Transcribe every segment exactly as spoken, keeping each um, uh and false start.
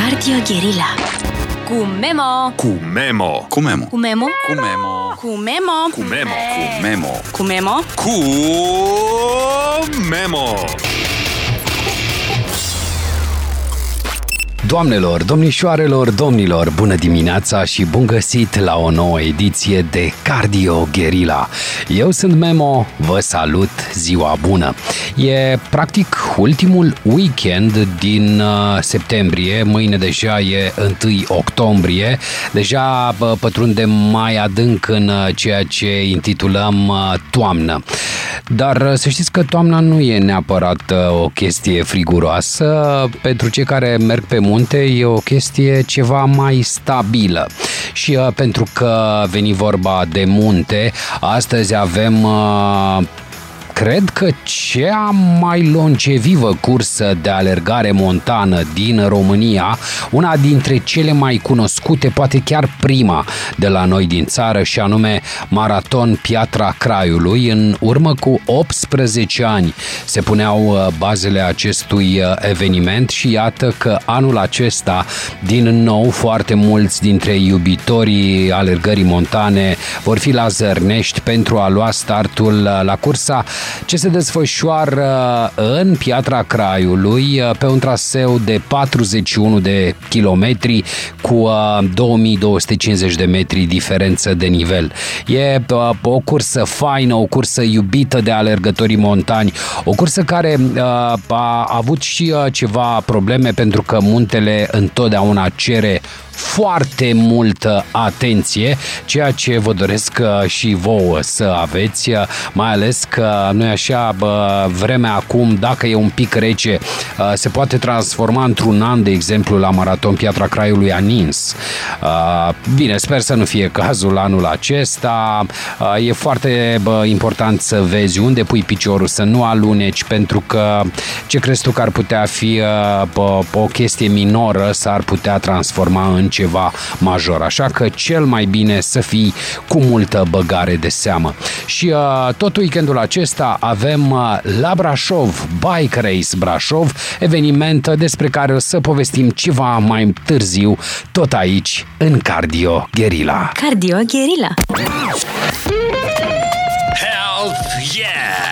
Cardio Guerilla cu Memo. Cu Memo. Cu Memo. Cu Memo. Cu Memo. Cu Memo. Cu Memo. Cu Memo. Cu Memo. Cu Memo. Doamnelor, domnișoarelor, domnilor, bună dimineața și bun găsit la o nouă ediție de Cardio Guerilla. Eu sunt Memo, vă salut, ziua bună! E practic ultimul weekend din uh, septembrie, mâine deja e întâi octombrie, deja bă, pătrundem mai adânc în uh, ceea ce intitulăm uh, toamnă. Dar uh, să știți că toamna nu e neapărat uh, o chestie friguroasă, pentru cei care merg pe munte e o chestie ceva mai stabilă. Și uh, pentru că veni vorba de munte, astăzi avem uh, cred că cea mai longevivă cursă de alergare montană din România, una dintre cele mai cunoscute, poate chiar prima de la noi din țară, și anume Maraton Piatra Craiului. În urmă cu optsprezece ani se puneau bazele acestui eveniment și iată că anul acesta, din nou, foarte mulți dintre iubitorii alergării montane vor fi la Zărnești pentru a lua startul la cursa ce se desfășoară în Piatra Craiului pe un traseu de patruzeci și unu de kilometri cu două mii două sute cincizeci de metri diferență de nivel. E o cursă faină, o cursă iubită de alergătorii montani, o cursă care a avut și ceva probleme pentru că muntele întotdeauna cere foarte multă atenție, ceea ce vă doresc și vouă să aveți, mai ales că nu e așa, bă, vremea acum, dacă e un pic rece, se poate transforma într-un an, de exemplu, la Maraton Piatra Craiului a nins. Bine, sper să nu fie cazul anul acesta. E foarte, bă, important să vezi unde pui piciorul, să nu aluneci, pentru că ce crezi tu că ar putea fi, bă, o chestie minoră s-ar putea transforma în ceva major, așa că cel mai bine să fii cu multă băgare de seamă. Și uh, tot weekendul acesta avem uh, la Brașov Bike Race Brașov, eveniment despre care o să povestim ceva mai târziu, tot aici în Cardio Guerilla. Cardio Guerilla. Health Yeah!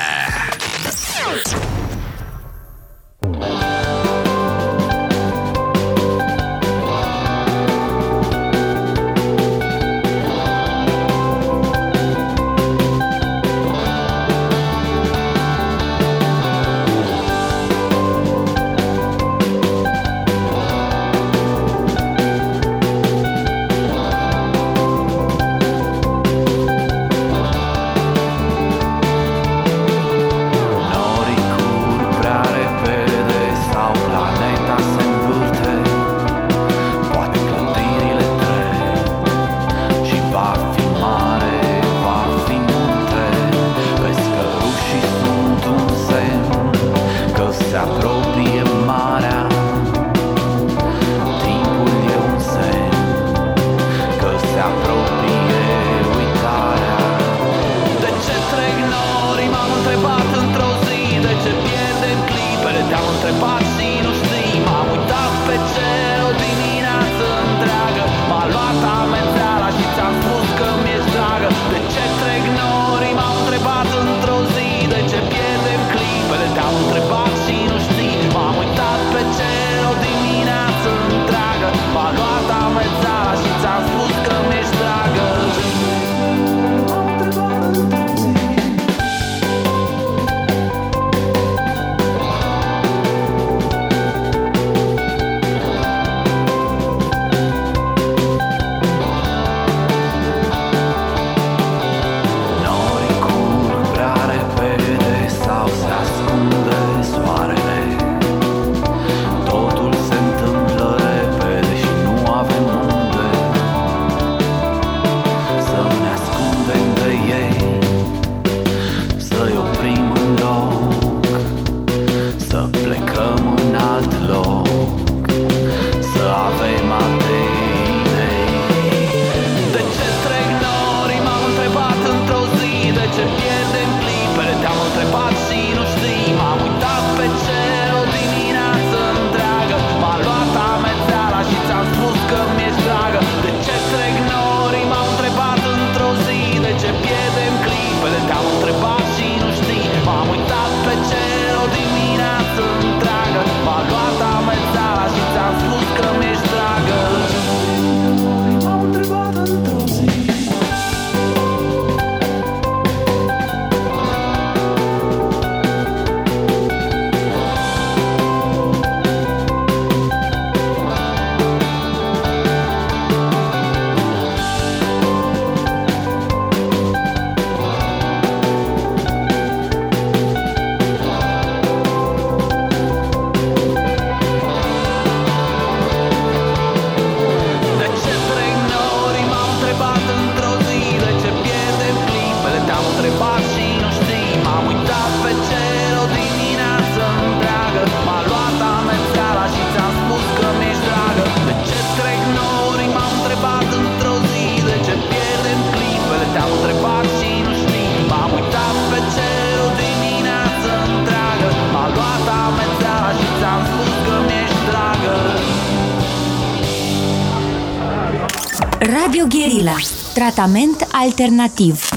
Cardio Guerilla. Tratament alternativ.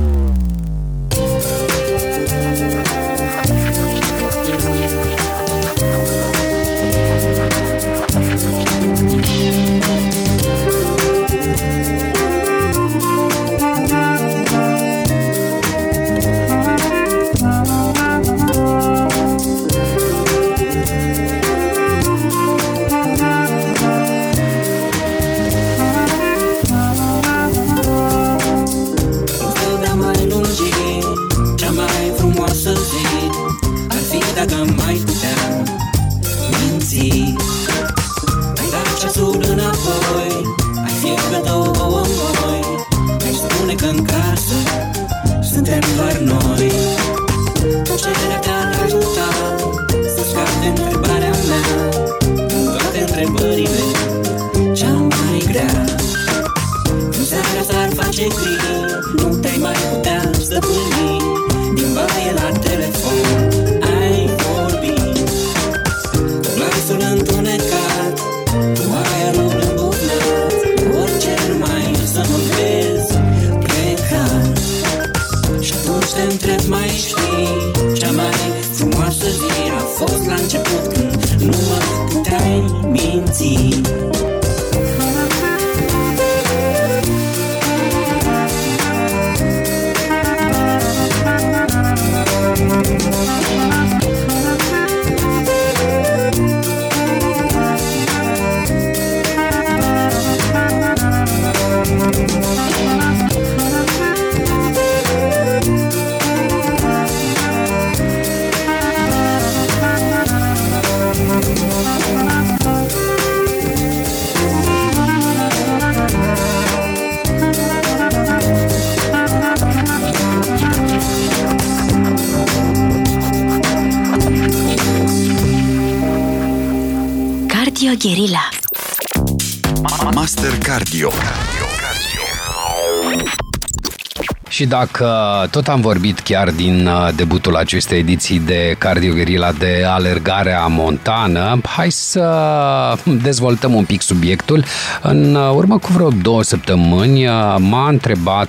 Guerilla. Master Cardio. Și dacă tot am vorbit chiar din debutul acestei ediții de Cardio Guerilla de alergarea montană, hai să dezvoltăm un pic subiectul. În urmă cu vreo două săptămâni m-a întrebat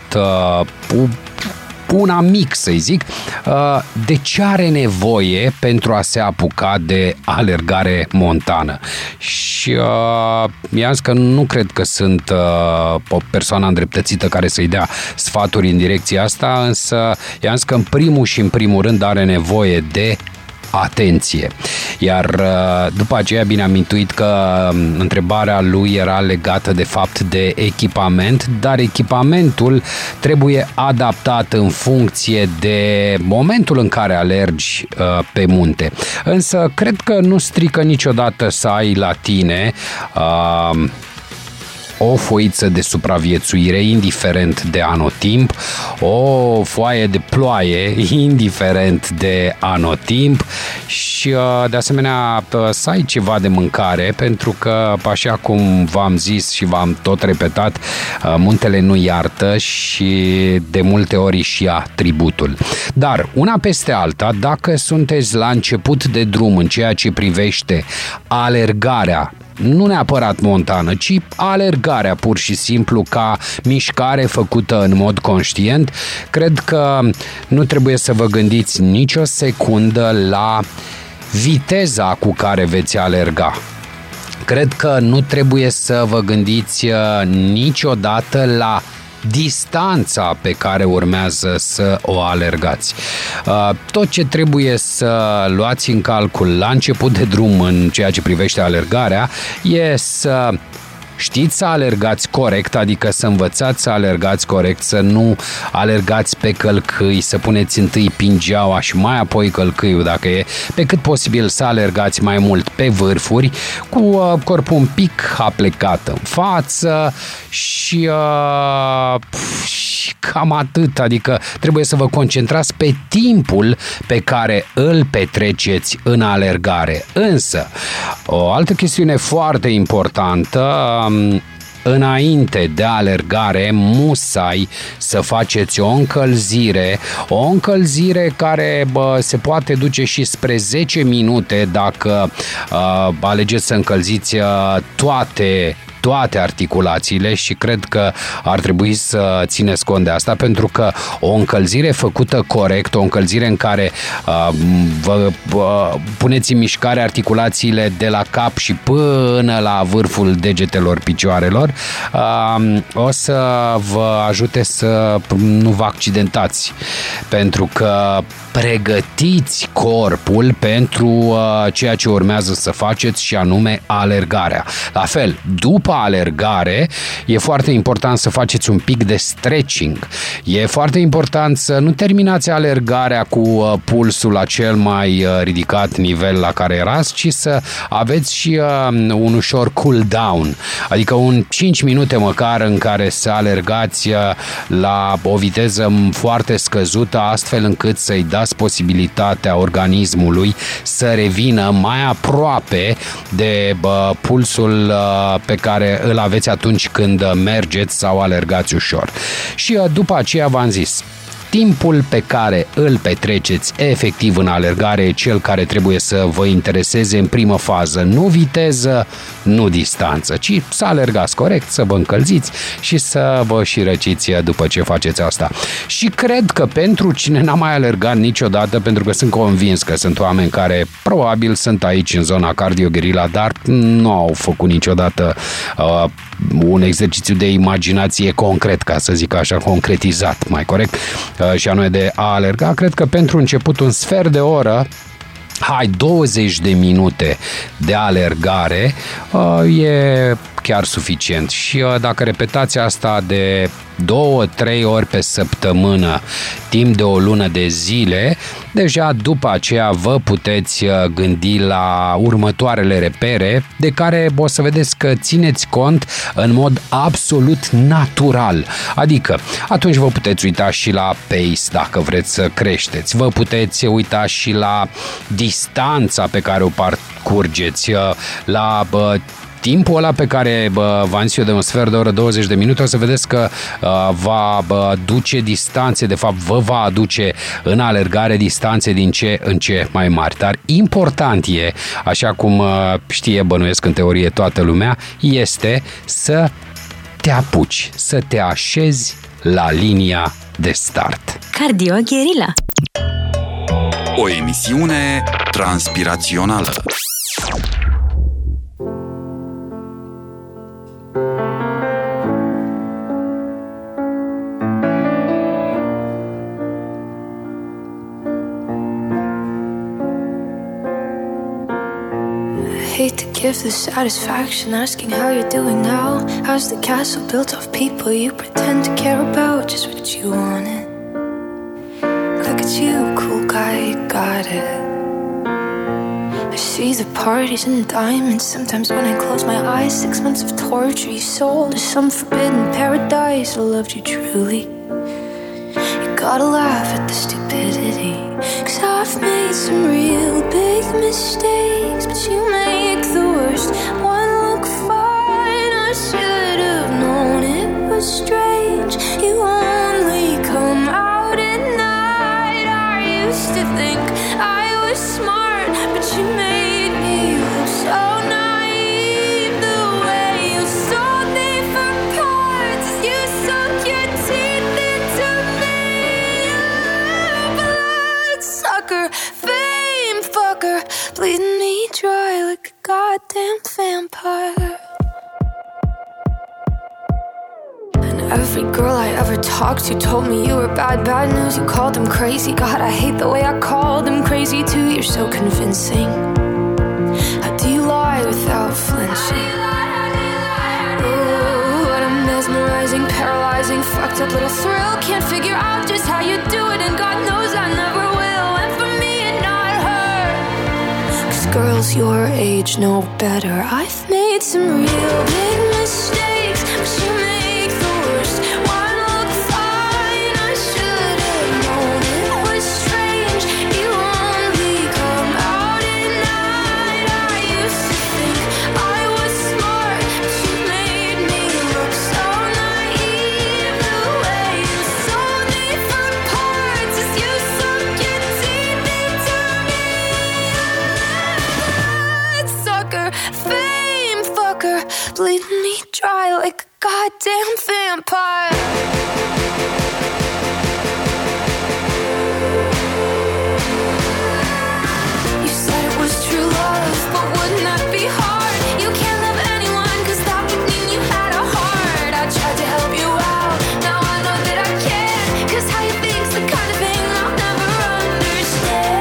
un amic, să-i zic, de ce are nevoie pentru a se apuca de alergare montană. Și uh, i-am zis că nu cred că sunt uh, o persoană îndreptățită care să-i dea sfaturi în direcția asta, însă i-am zis că în primul și în primul rând are nevoie de atenție. Iar după aceea bine am intuit că întrebarea lui era legată de fapt de echipament, dar echipamentul trebuie adaptat în funcție de momentul în care alergi pe munte. Însă cred că nu strică niciodată să ai la tine uh, o foiță de supraviețuire, indiferent de anotimp, o foaie de ploaie, indiferent de anotimp și, de asemenea, să ai ceva de mâncare, pentru că, așa cum v-am zis și v-am tot repetat, muntele nu iartă și de multe ori își ia tributul. Dar, una peste alta, dacă sunteți la început de drum în ceea ce privește alergarea, nu neapărat montană, ci alergarea pur și simplu ca mișcare făcută în mod conștient, cred că nu trebuie să vă gândiți nicio secundă la viteza cu care veți alerga. Cred că nu trebuie să vă gândiți niciodată la distanța pe care urmează să o alergați. Tot ce trebuie să luați în calcul la început de drum în ceea ce privește alergarea e să știți să alergați corect, adică să învățați să alergați corect, să nu alergați pe călcâi, să puneți întâi pingeaua și mai apoi călcâiul dacă e, pe cât posibil să alergați mai mult pe vârfuri, cu uh, corpul un pic aplecat în față și, uh, și cam atât, adică trebuie să vă concentrați pe timpul pe care îl petreceți în alergare. Însă, o altă chestiune foarte importantă, înainte de alergare, musai să faceți o încălzire, o încălzire care bă, se poate duce și spre zece minute dacă uh, alegeți să încălziți uh, toate toate articulațiile și cred că ar trebui să țineți cont de asta, pentru că o încălzire făcută corect, o încălzire în care uh, vă uh, puneți în mișcare articulațiile de la cap și până la vârful degetelor picioarelor, uh, o să vă ajute să nu vă accidentați, pentru că pregătiți corpul pentru uh, ceea ce urmează să faceți, și anume alergarea. La fel, după alergare, e foarte important să faceți un pic de stretching. E foarte important să nu terminați alergarea cu uh, pulsul la cel mai uh, ridicat nivel la care erați, ci să aveți și uh, un ușor cool down, adică un cinci minute măcar în care să alergați uh, la o viteză foarte scăzută, astfel încât să-i dați posibilitatea organismului să revină mai aproape de bă, pulsul uh, pe care îl aveți atunci când mergeți sau alergați ușor. Și uh, după aceea v-am zis, timpul pe care îl petreceți efectiv în alergare e cel care trebuie să vă intereseze în primă fază. Nu viteză, nu distanță, ci să alergați corect, să vă încălziți și să vă și răciți după ce faceți asta. Și cred că pentru cine n-a mai alergat niciodată, pentru că sunt convins că sunt oameni care probabil sunt aici în zona Cardio Guerilla, dar nu au făcut niciodată uh, un exercițiu de imaginație concret, ca să zic așa, concretizat, mai corect, și anume de a alerga, cred că pentru început un sfert de oră, hai, douăzeci de minute de alergare e chiar suficient. Și dacă repetați asta de două, trei ori pe săptămână, timp de o lună de zile, deja după aceea vă puteți gândi la următoarele repere de care o să vedeți că țineți cont în mod absolut natural. Adică, atunci vă puteți uita și la pace dacă vreți să creșteți, vă puteți uita și la distanța pe care o parcurgeți, la bă, timpul ăla pe care v-am zis eu de un sfert de oră, douăzeci de minute, o să vedeți că uh, va bă, duce distanțe, de fapt vă va aduce în alergare distanțe din ce în ce mai mari. Dar important e, așa cum uh, știe, bănuiesc în teorie toată lumea, este să te apuci, să te așezi la linia de start. Cardio Guerilla. O emisiune transpirațională. Hate to give the satisfaction asking how you're doing now. How's the castle built of people you pretend to care about? Just what you wanted. Look at you, cool guy, you got it. I see the parties and diamonds. Sometimes when I close my eyes, six months of torture you sold to some forbidden paradise. I loved you truly. You gotta laugh at the stupidity, 'cause I've made some real big mistakes, but you make the worst one look fine. I should have known it was strange. You only come out at night. I used to think I was smart, but you made me look so naive. The way you sold me for parts, you sunk your teeth into me. Blood sucker, fame fucker, bleeding me dry like a goddamn vampire. And every girl I ever talked to told me you were bad, bad news. You called them crazy. God, I hate the way I called them crazy too. You're so convincing. How do you lie without flinching? Oh, what a mesmerizing, paralyzing, fucked up little thrill. Can't figure out just how you do it, and God knows I never will. And for me and not her, 'cause girls your age know better. I've made some real big mistakes, but you make the worst one look fine. I should have known it was strange. You only come out at night. I used to think I was smart, but you made me look so naive. The way you sold me for parts as you sunk your teeth into me. Blood sucker, fame fucker, bleeding me dry like a goddamn vampire. You said it was true love, but wouldn't that be hard? You can't love anyone, cause that would mean you had a heart. I tried to help you out, now I know that I can't, cause how you think's the kind of thing I'll never understand.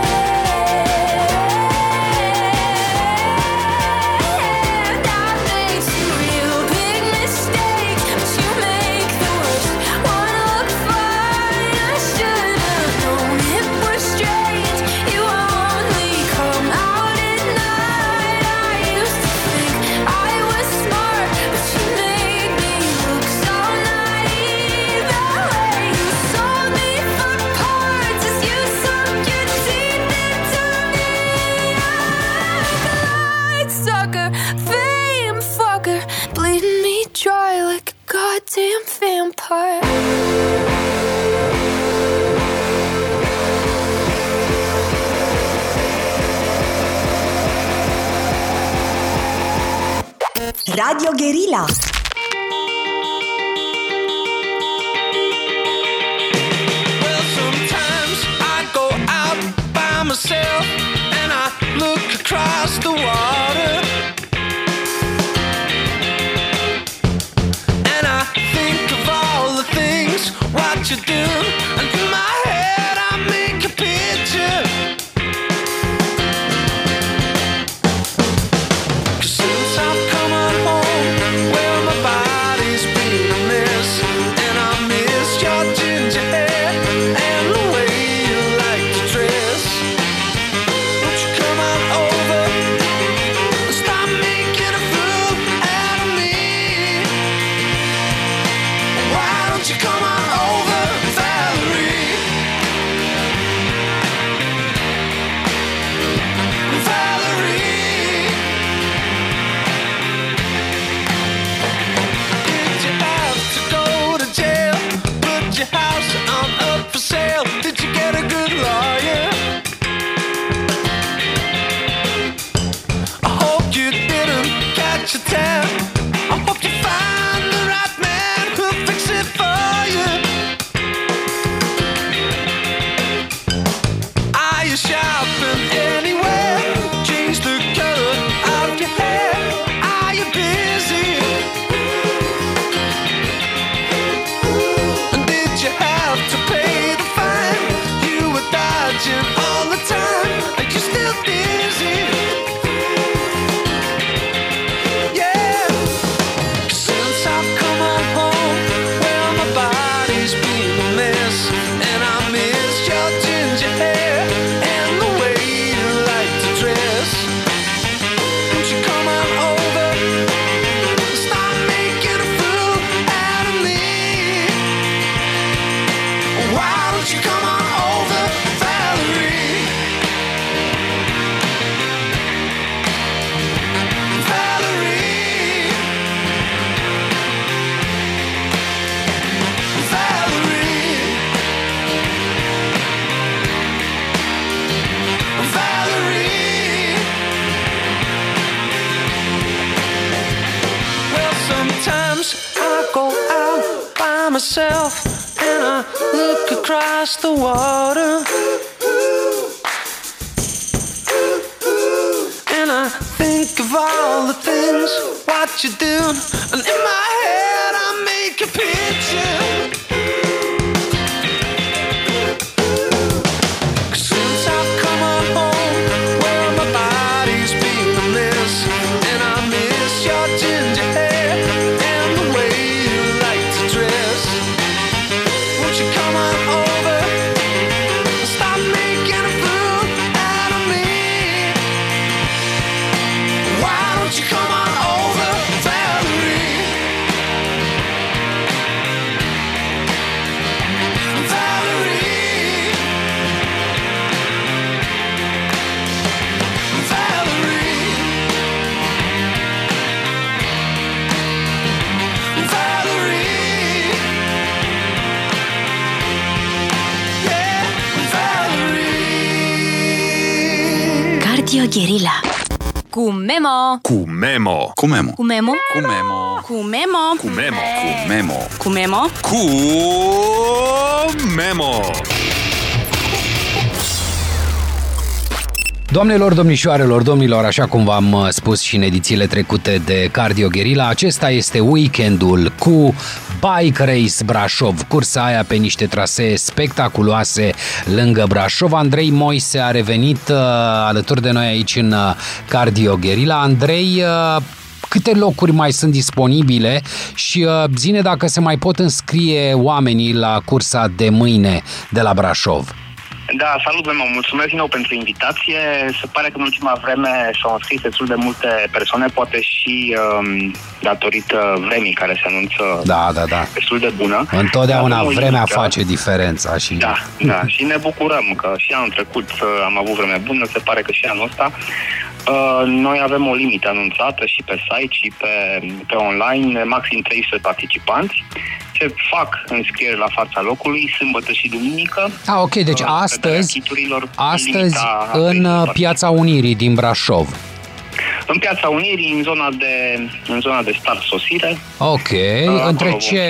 I've made some real big mistakes, but you make the worst wanna look fine. I should've known it was strange. You only come out at night. I used to think I was smart, but you made me look so naive. The way you sold me for parts as you sunk your teeth into me. I'm a sucker, fame fucker, bleeding me dry like a goddamn vampire. Radio Guerilla. Well, sometimes I go out by myself and I look across the water, and I think of all the things what you do, and in my head I make a picture. 'Cause since I've come on home, well, my body's been a mess, and I miss your ginger hair and the way you like to dress. Won't you come on over and stop making a fool out of me? Why don't you come on over, Valerie? Valerie, did you have to go to jail? Put your house on up for sale? Did you get a good lawyer? I hope you didn't catch a tab. I hope you find the right man who'll fix it for you. Are you shopping anywhere? Change the color of your hair. Are you busy? And did you have to pay the fine? You were dodging all the time. Are you still dizzy? Yeah. 'Cause since I've come on home, well, my body's been a mess, and I miss your ginger hair and the way you like to dress. Won't you come on over and stop making a fool out of me? Why don't you come on over, Valerie? Valerie, Valerie, Valerie. Well, sometimes I go out by myself and I look across the water, and I think of all the things what you do, and in my head I make a picture. 'Cause since I've come on home, well, my body's been a mess, and I miss your ginger hair and the way you like to dress. Won't you come on over and stop making a fool out of me? Why don't you come on over, Valerie? Valerie, Valerie, Valerie, yeah, Valerie. Radio Guerilla. Cu Memo. Cu Memo. Cu Memo. Cu Memo. Cu Memo. Cu Memo. Cu Memo. Cu Memo. Cu Memo. Cu Memo. Doamnelor, domnișoarelor, domnilor, așa cum v-am spus și în edițiile trecute de Cardio Guerilla, acesta este weekendul cu Bike Race Brașov, cursa aia pe niște trasee spectaculoase lângă Brașov. Andrei Moise a revenit uh, alături de noi aici în uh, Cardio Guerilla. Andrei, uh, câte locuri mai sunt disponibile și uh, zi-ne dacă se mai pot înscrie oamenii la cursa de mâine de la Brașov. Da, salut, Memo, mulțumesc din nou pentru invitație. Se pare că în ultima vreme s-au înscris destul de multe persoane, poate și um, datorită vremii care se anunță da, da, da. destul de bună. Întotdeauna vremea limită. face diferența. Și... Da, da, și ne bucurăm că și anul trecut am avut vreme bună, se pare că și anul ăsta. Uh, noi avem o limită anunțată și pe site și pe, pe online, maxim trei sute participanți. Se fac înscrieri la fața locului, sâmbătă și duminică. Ah, ok, deci uh, astăzi, astăzi în Piața Unirii din Brașov. În Piața Unirii, în zona de, în zona de start-sosire. Ok, uh, între ce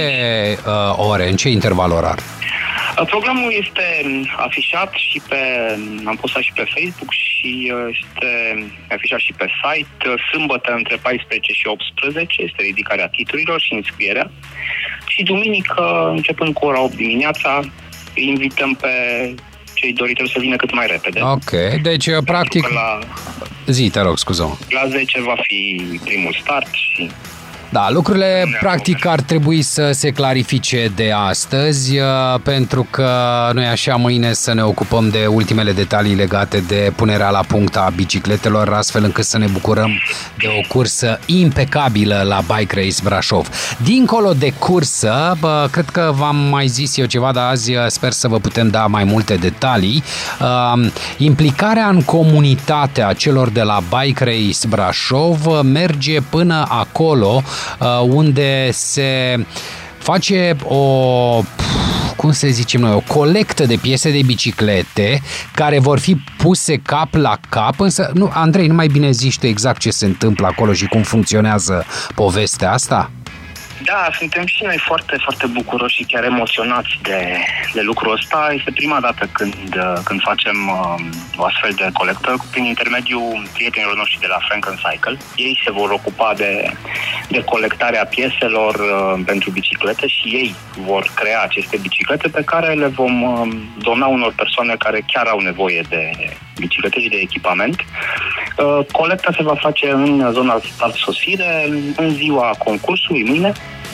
uh, ore, în ce interval orar? Programul este afișat și pe, am postat și pe Facebook și este afișat și pe site. Sâmbătă între paisprezece și optsprezece este ridicarea titlurilor și înscrierea. Și duminică, începând cu ora opt dimineața, îi invităm pe cei doritori să vină cât mai repede. Ok, deci practic... La, zi, te rog, scuză-mă. La zece va fi primul start și... Da, lucrurile practic ar trebui să se clarifice de astăzi, pentru că noi așa mâine să ne ocupăm de ultimele detalii legate de punerea la punct a bicicletelor, astfel încât să ne bucurăm de o cursă impecabilă la Bike Race Brașov. Dincolo de cursă, bă, cred că v-am mai zis eu ceva, dar azi sper să vă putem da mai multe detalii. Implicarea în comunitatea celor de la Bike Race Brașov merge până acolo unde se face o, cum să zicem noi, o colectă de piese de biciclete care vor fi puse cap la cap, însă, nu, Andrei, nu mai bine zici tu exact ce se întâmplă acolo și cum funcționează povestea asta? Da, suntem și noi foarte, foarte bucuroși și chiar emoționați de, de lucrul ăsta. Este prima dată când, când facem uh, o astfel de colectă prin intermediul prietenilor noștri de la Franken Cycle. Ei se vor ocupa de, de colectarea pieselor uh, pentru biciclete și ei vor crea aceste biciclete pe care le vom uh, dona unor persoane care chiar au nevoie de biciclete și de echipament. Uh, colecta se va face în zona start-sosire, în ziua concursului, mâine.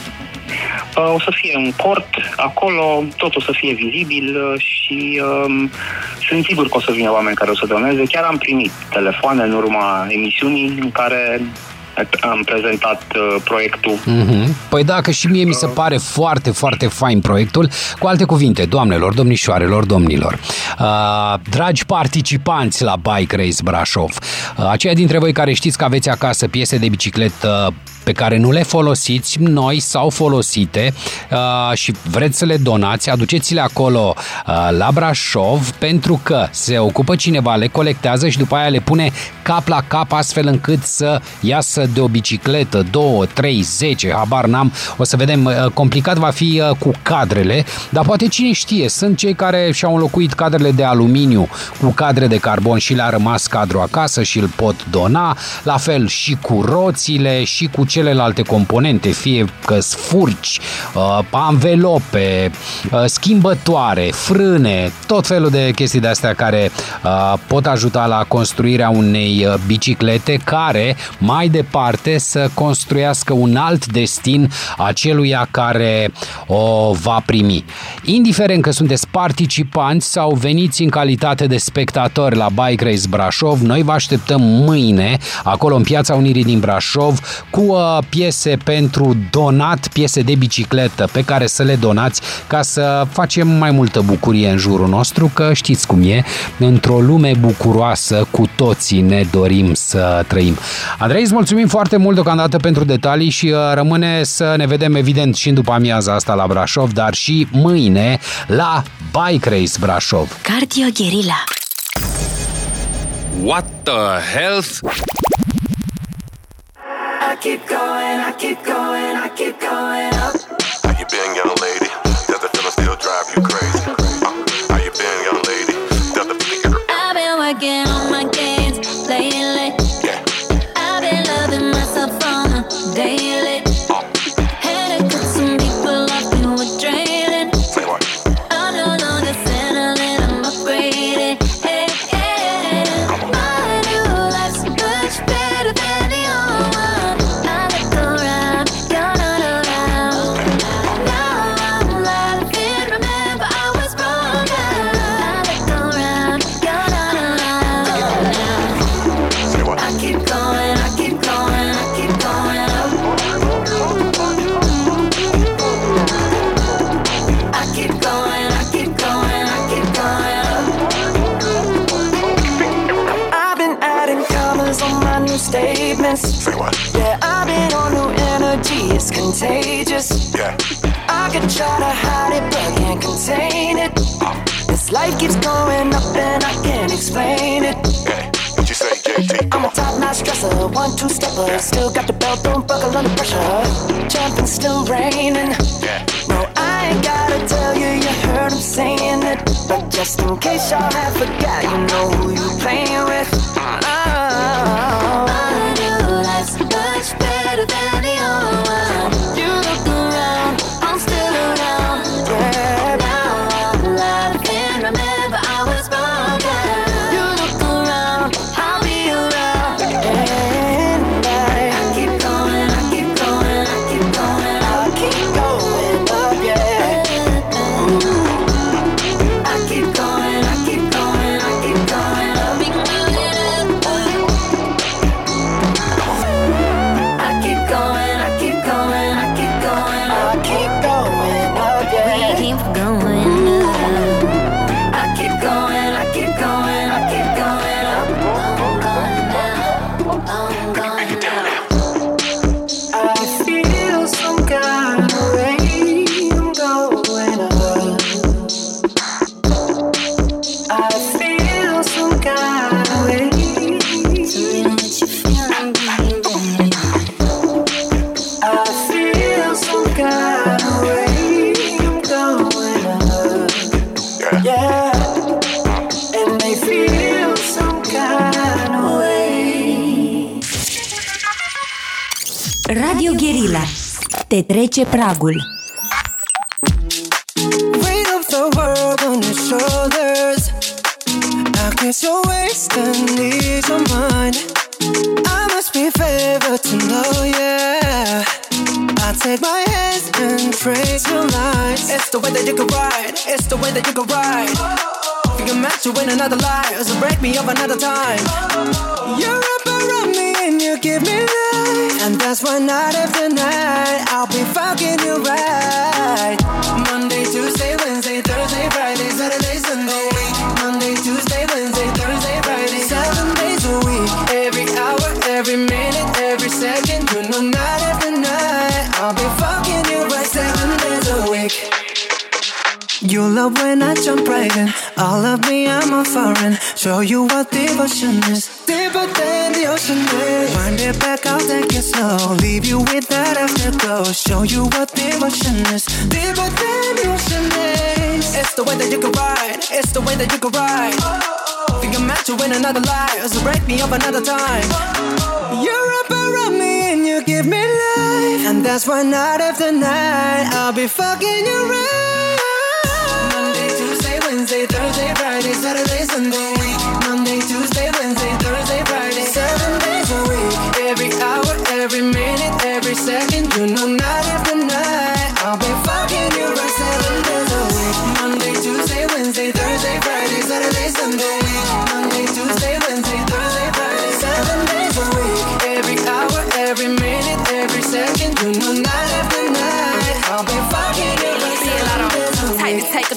O să fie un cort acolo, tot o să fie vizibil și um, sunt sigur că o să vină oameni care o să doneze. Chiar am primit telefoane în urma emisiunii în care am prezentat uh, proiectul. Mm-hmm. Păi da, că și mie mi se pare foarte, foarte fain proiectul. Cu alte cuvinte, doamnelor, domnișoarelor, domnilor, uh, dragi participanți la Bike Race Brașov, uh, aceia dintre voi care știți că aveți acasă piese de bicicletă pe care nu le folosiți noi sau folosite uh, și vreți să le donați, aduceți-le acolo uh, la Brașov, pentru că se ocupă cineva, le colectează și după aia le pune cap la cap astfel încât să iasă de o bicicletă, două, trei, zece, habar n-am, o să vedem, uh, complicat va fi uh, cu cadrele, dar poate cine știe, sunt cei care și-au înlocuit cadrele de aluminiu cu cadre de carbon și le-a rămas cadru acasă și îl pot dona, la fel și cu roțile și cu celelalte componente, fie că sfurci, anvelope, schimbătoare, frâne, tot felul de chestii de astea care pot ajuta la construirea unei biciclete care mai departe să construiască un alt destin aceluia care o va primi. Indiferent că sunteți participanți sau veniți în calitate de spectatori la Bike Race Brașov, noi vă așteptăm mâine acolo în Piața Unirii din Brașov cu piese pentru donat, piese de bicicletă pe care să le donați ca să facem mai multă bucurie în jurul nostru, că știți cum e, într-o lume bucuroasă cu toții ne dorim să trăim. Andrei, îți mulțumim foarte mult deocamdată pentru detalii și rămâne să ne vedem evident și după amiaza asta la Brașov, dar și mâine la Bike Race Brașov. Cardio Guerilla. What the health? keep going, I keep going, I keep going up. How you been, young lady? Does the feeling still drive you crazy? Uh, how you been, young lady? Does the feeling... I've been working on my gains lately. Yeah. I've been loving myself on a daily. Uh, Had to cut some people off who were draining. say what? I'm no longer settling, I'm upgraded. Hey, hey. My new life's much better than the old one. I look around, you're not around. Now I'm laughing, remember I was wrong. I look around, you're not around. Say what? I keep going, I keep going, I keep going up. I keep going, I keep going, I keep going up. I've been adding commas on my new statements. Say what? Yeah, I've been on new energy, it's contagious. Yeah. I could try to hide it, but can't contain it. This life keeps going up and I can't explain it. Yeah. What you say, J T? I'm a top-notch dresser, one-two-stepper. Still got the belt, don't buckle under pressure. Jumping, still raining. Yeah. No, I ain't gotta tell you, you heard him saying it. But just in case y'all have forgot, you know who you playing with. Oh, my new life's much better than the old one. You look around, I'm still around. Yeah, now I'm laughing, remember I was wrong. Yeah. You look around, I'll be around. And I, I keep going, I keep going, I keep going, I keep going up, yeah. I keep going, I keep going, I keep going up. Keep going up. I keep going, I keep going, I keep going up. I keep going up, yeah. We keep going up. I keep going, I keep going, I keep going up. I'm going now, I'm going now. I feel some kind of way, I'm going up. I feel some kind of way. Tell me what you feeling, baby. I feel some kind of way, I'm going up. Yeah, and they feel some kind of way. Radio Guerilla. Te trece pragul. Weight of the world on your shoulders. I guess you're wasting ease of mind. I must be favored to know, yeah. I take my hands and trace your lines. It's the way that you can ride. It's the way that you can ride. You can match you in another life, so break me up another time. You're up around me and you give me life, and that's why night after night I'll be fucking you right. Monday, Tuesday, Wednesday, Thursday, Friday, Saturday, Sunday. Monday, Tuesday, Wednesday, Thursday, Friday, seven days a week. Every hour, every minute, every second. You know night after night I'll be fucking you right seven days a week. You love when I jump right in. All of me, I'm a foreign. Show you what devotion is. Deeper than the ocean is. Wind it back, I'll take it slow. Leave you with that afterglow. Show you what devotion is. Deeper than the ocean is. It's the way that you can ride. It's the way that you can ride. Think I'm meant to win another life, so break me up another time. You're up around me and you give me life, and that's why night after night I'll be fucking you right. Monday, Tuesday, Wednesday, Thursday, Friday, Saturday, Sunday. Monday, Tuesday, Wednesday, Thursday, Friday, seven days a week. Every hour, every minute, every second. You know night after night I'll be fucking you right seven days a week. Monday, Tuesday, Wednesday, Thursday, Friday, Saturday, Sunday. Monday, Tuesday, Wednesday, Thursday, Friday, seven days a week. Every hour, every minute, every second. You know night after night I'll be fucking you right seven days a week. Take control.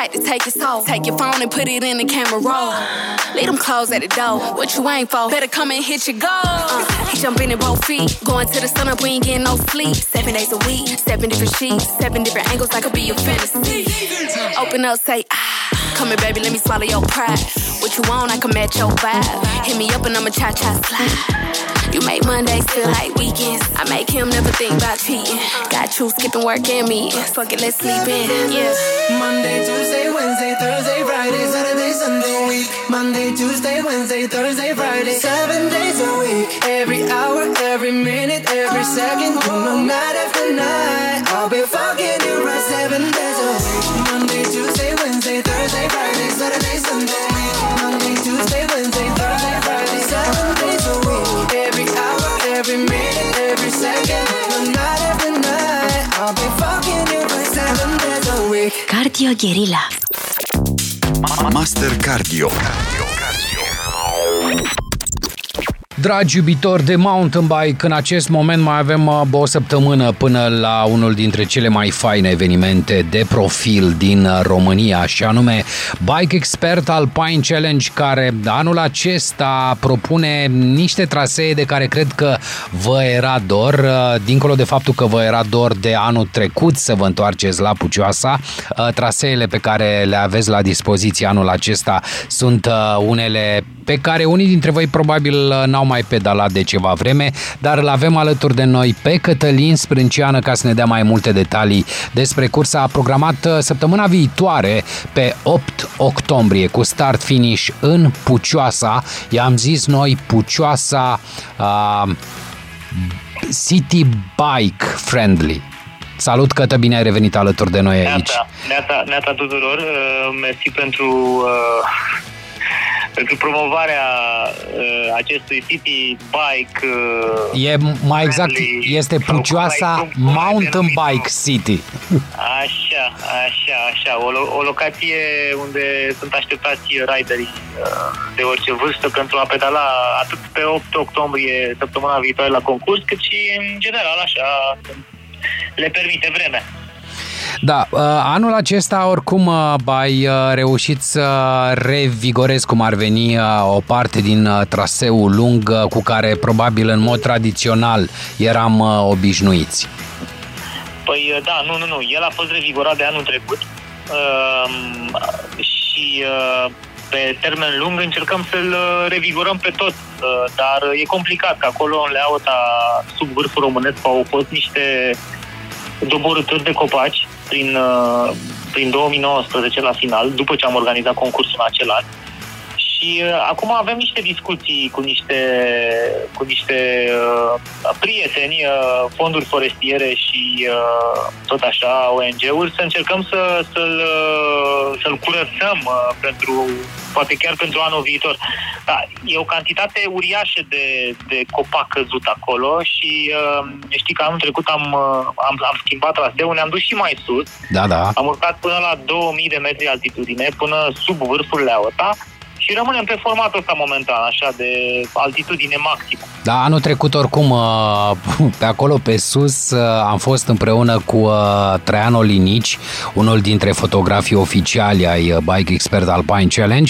like to take it slow. Take your phone and put it in the camera roll. Leave them clothes at the door. What you ain't for? Better come and hit your goal. Uh, he jumping in both feet. Going to the sun up, we ain't getting no sleep. Seven days a week, seven different sheets, seven different angles, that could be your fantasy. Open up, say ah. Come here, baby, let me swallow your pride. What you want, I can match your vibe. Hit me up and I'ma cha-cha slide. You make Mondays feel like weekends. I make him never think about cheating. Got you skipping work and me. Fuck it, let's sleep in. Yeah. Monday, Tuesday, Wednesday, Thursday, Friday, Saturday, Sunday, week. Monday, Tuesday, Wednesday, Thursday, Friday, seven days a week. Every hour, every minute, every second, you know, night after night, I'll be fucking you right seven days a week. Monday, Tuesday, Wednesday, Thursday, Friday, Saturday, Sunday, week. Monday, Tuesday, Wednesday, Thursday, Friday, seven days a week. Every hour, every minute, every second, no night after night, I'll be fucking you right seven days a week. Cardio Guerilla. Master Cardio. Dragi iubitori de mountain bike, în acest moment mai avem o săptămână până la unul dintre cele mai faine evenimente de profil din România, și anume Bike Expert Alpine Challenge, care anul acesta propune niște trasee de care cred că vă era dor, dincolo de faptul că vă era dor de anul trecut să vă întoarceți la Pucioasa. Traseele pe care le aveți la dispoziție anul acesta sunt unele pe care unii dintre voi probabil n-au mai pedalat de ceva vreme, dar îl avem alături de noi pe Cătălin Sprânceană ca să ne dea mai multe detalii despre cursa programată săptămâna viitoare pe opt octombrie cu start-finish în Pucioasa. I-am zis noi Pucioasa uh, City Bike Friendly. Salut, Cătă, bine ai revenit alături de noi aici. Neata, neata, neata tuturor, uh, mersi pentru... Uh... pentru promovarea uh, acestui City Bike uh, e mai exact, este Pucioasa Mountain Bike City. Așa, așa, așa, o, o locație unde sunt așteptați riderii uh, de orice vârstă pentru a pedala atât pe opt octombrie, săptămâna viitoare, la concurs, cât și în general, așa, le permite vremea. Da, anul acesta oricum ai reușit să revigorezi, cum ar veni, o parte din traseul lung cu care probabil în mod tradițional eram obișnuiți. Păi da, nu, nu, nu, el a fost revigorat de anul trecut uh, și uh, pe termen lung încercăm să-l revigorăm pe tot, uh, dar e complicat, că acolo în Leauta, sub vârful românesc, au fost niște doborâturi de copaci prin, prin două mii nouăsprezece la final, după ce am organizat concursul în acel an. Și uh, acum avem niște discuții cu niște, cu niște uh, prieteni, uh, fonduri forestiere și uh, tot așa O N G-uri, să încercăm să, să-l, uh, să-l curățăm uh, pentru, poate chiar pentru anul viitor. Da, e o cantitate uriașă de, de copac căzut acolo și uh, știi că anul trecut am, uh, am, am schimbat traseul, ne-am dus și mai sus. Da, da. Am urcat până la două mii de metri altitudine, până sub vârful Leauta. Și rămânem pe formatul ăsta momentan, așa, de altitudine maximă. Da, anul trecut oricum pe acolo pe sus am fost împreună cu Traian Olinici, unul dintre fotografii oficiali ai Bike Expert Alpine Challenge,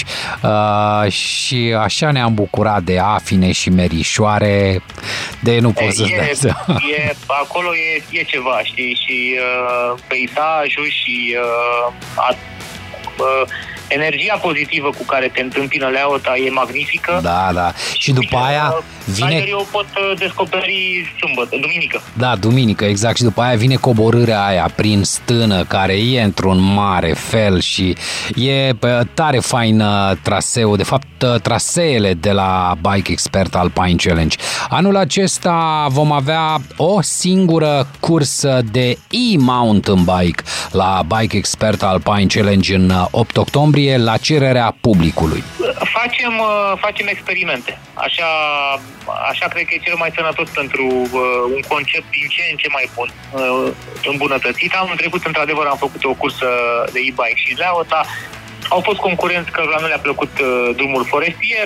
și așa ne-am bucurat de afine și merișoare, de nu pot să-ți dai seama. E, acolo e, e ceva, știi, și uh, peisajul și uh, a, uh, energia pozitivă cu care te întâmpină Leauta e magnifică. Da, da. Și după aia vine... Eu pot descoperi sâmbătă, duminică. Da, duminică, exact. Și după aia vine coborârea aia prin stână, care e într-un mare fel și e tare fain traseul. De fapt, traseele de la Bike Expert Alpine Challenge. Anul acesta vom avea o singură cursă de e-mountain bike la Bike Expert Alpine Challenge în opt octombrie, la cererea publicului. Facem, facem experimente. Așa, așa cred că e cel mai sănătos pentru uh, un concept din ce în ce mai bun, uh, îmbunătățit. Anul trecut, într-adevăr, am făcut o cursă de e-bike și în Leauta. Au fost concurenți cărora nu le-a plăcut uh, drumul forestier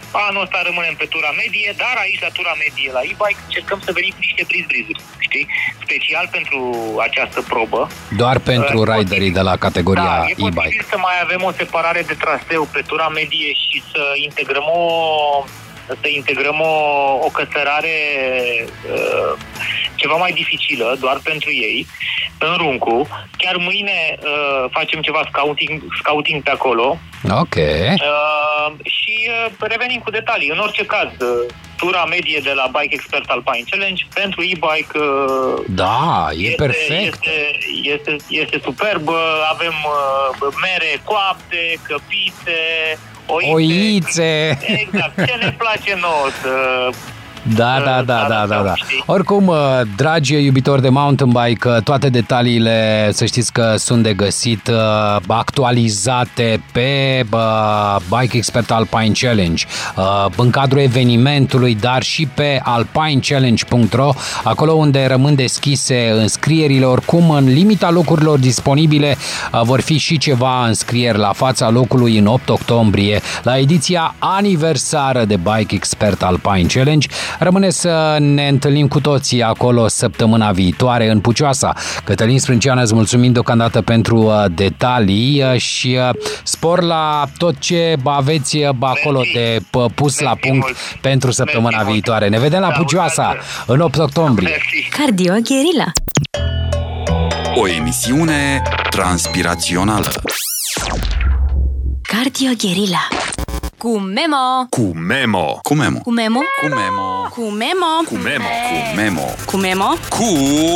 Anul ăsta rămânem pe tura medie, dar aici la tura medie la e-bike încercăm să venim cu niște briz-brizuri, știi? Special pentru această probă. Doar pentru uh, riderii de la categoria da, e-bike. E posibil să mai avem o separare de traseu pe tura medie și să integrăm o să integrăm o, o căsărare uh, ceva mai dificilă, doar pentru ei, în Runcu. Chiar mâine uh, facem ceva scouting, scouting pe acolo. Ok. Uh, și uh, revenim cu detalii. În orice caz, uh, tura medie de la Bike Expert Alpine Challenge pentru e-bike uh, da, e este, perfect. Este, este, este superbă. Avem uh, mere coapte, căpite, oițe. Oițe. Exact. Ce ne place nouă să... Da, da, da, da, da, da. Oricum, dragi iubitori de mountain bike, toate detaliile, să știți că sunt de găsit actualizate pe Bike Expert Alpine Challenge, în cadrul evenimentului, dar și pe alpine challenge punct ro, acolo unde rămân deschise înscrierile. Oricum, în limita locurilor disponibile vor fi și ceva înscrieri la fața locului în opt octombrie, la ediția aniversară de Bike Expert Alpine Challenge. Rămâne să ne întâlnim cu toții acolo săptămâna viitoare în Pucioasa. Cătălin Sprânceană, îți mulțumim deocamdată pentru detalii și spor la tot ce aveți acolo de pus la punct pentru săptămâna viitoare. Ne vedem la Pucioasa în opt octombrie. Cardio Guerilla. O emisiune transpirațională. Cardio Guerilla. Cu Memo. Cu Memo. Cu Memo. Cu Memo. Cu Memo. Cu Memo. Cu Memo. Cu Memo. Cu Memo. Cu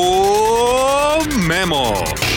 Memo.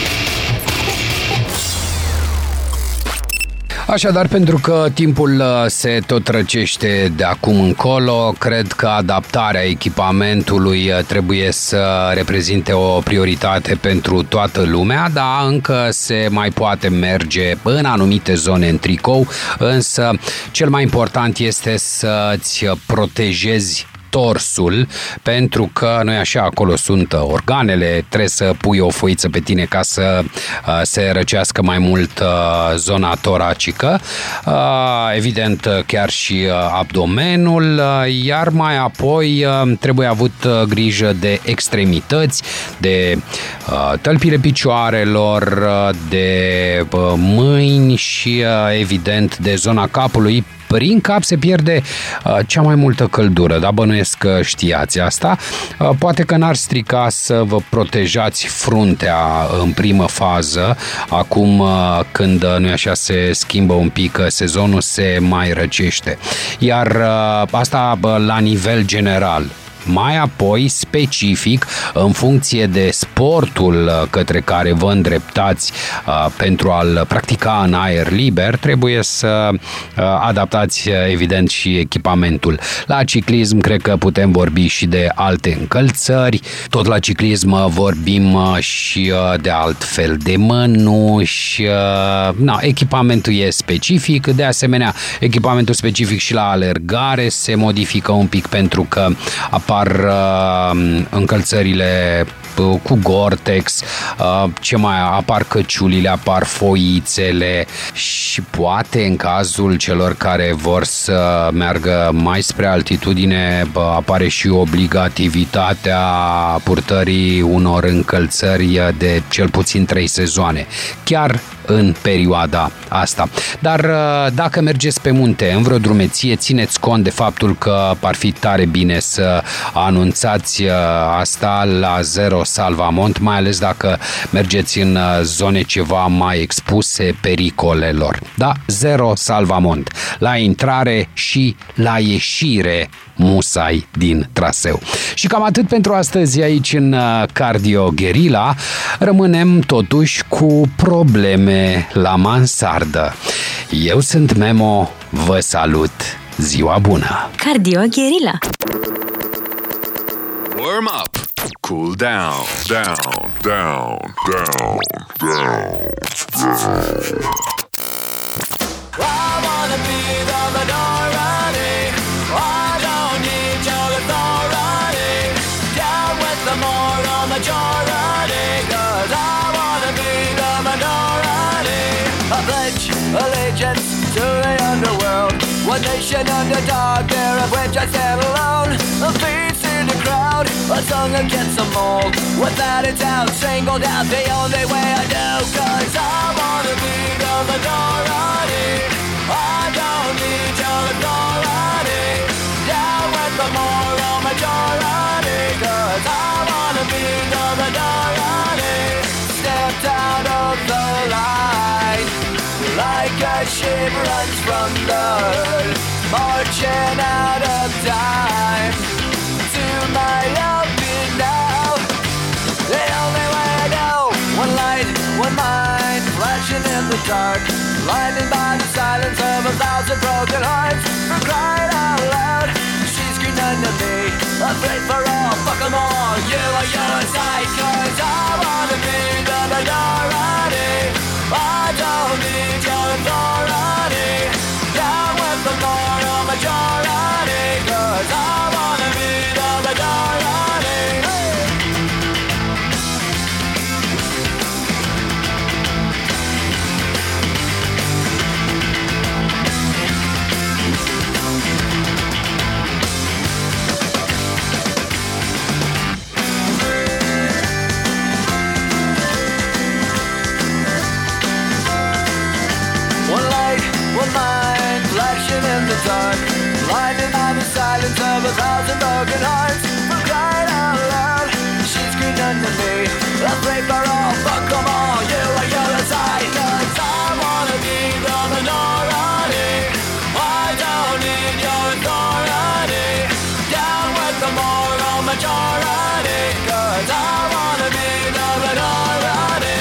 Așadar, pentru că timpul se tot răcește de acum încolo, cred că adaptarea echipamentului trebuie să reprezinte o prioritate pentru toată lumea, dar încă se mai poate merge în anumite zone în tricou, însă cel mai important este să-ți protejezi torsul, pentru că noi așa acolo sunt organele, trebuie să pui o foiță pe tine ca să uh, se răcească mai mult uh, zona toracică, uh, evident chiar și uh, abdomenul, uh, iar mai apoi uh, trebuie avut uh, grijă de extremități, de uh, tălpile picioarelor, uh, de uh, mâini și uh, evident de zona capului. Prin cap se pierde uh, cea mai multă căldură, dar bănuiesc că știați asta. Uh, poate că n-ar strica să vă protejați fruntea în primă fază, acum uh, când, uh, nu așa, se schimbă un pic, uh, sezonul se mai răcește. Iar uh, asta uh, la nivel general. Mai apoi, specific, în funcție de sportul către care vă îndreptați uh, pentru a-l practica în aer liber, trebuie să uh, adaptați, evident, și echipamentul. La ciclism, cred că putem vorbi și de alte încălțări. Tot la ciclism vorbim uh, și uh, de alt fel de mănuși. Uh, na, echipamentul e specific. De asemenea, echipamentul specific și la alergare se modifică un pic pentru că apar uh, încălțările cu Gore-Tex, uh, ce mai apar căciulile, apar foițele și poate în cazul celor care vor să meargă mai spre altitudine apare și obligativitatea purtării unor încălțări de cel puțin trei sezoane, chiar în perioada asta. Dar dacă mergeți pe munte, în vreo drumeție, țineți cont de faptul că ar fi tare bine să anunțați asta la Zero Salvamont, mai ales dacă mergeți în zone ceva mai expuse pericolelor. Da, Zero Salvamont, la intrare și la ieșire musai din traseu. Și cam atât pentru astăzi aici în Cardio Guerilla. Rămânem totuși cu probleme la mansardă. Eu sunt Memo, vă salut, ziua bună! Cardio Guerilla. Warm up. Cool down. Down. Down. Down. Down. I wanna be the minority. I don't need your authority. Down with the moral majority. Cause I wanna be the minority. I pledge allegiance to the underworld. One nation underdog, there of which I stand alone. A face in the crowd, a song against the mold. Without a doubt, strangled out the only way I know. Cause I wanna be the minority. I don't need your authority. Down with the moral majority. Cause I wanna be the minority. Stepped out of the line, like a ship runs from the hood, marching out of time. To my open now, the only way I know. One light, one mind, flashing in the dark, blinded by the silence of a thousand broken hearts. For crying out loud, she screamed under me, afraid for all, fuck them all. You are your side, cause I wanna be the minority. I don't need your authority. Down with the moral majority. Cause I wanna be the minority. One light, one mind, flashing in the dark, blinded by the silence of a thousand broken hearts. For crying out loud, she screamed under me, afraid for all, fuck them all. You are your side, cause I wanna be the minority. I don't need your authority. Down with the moral majority. Cause I wanna be the minority.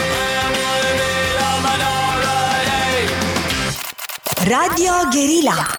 Radio Guerilla.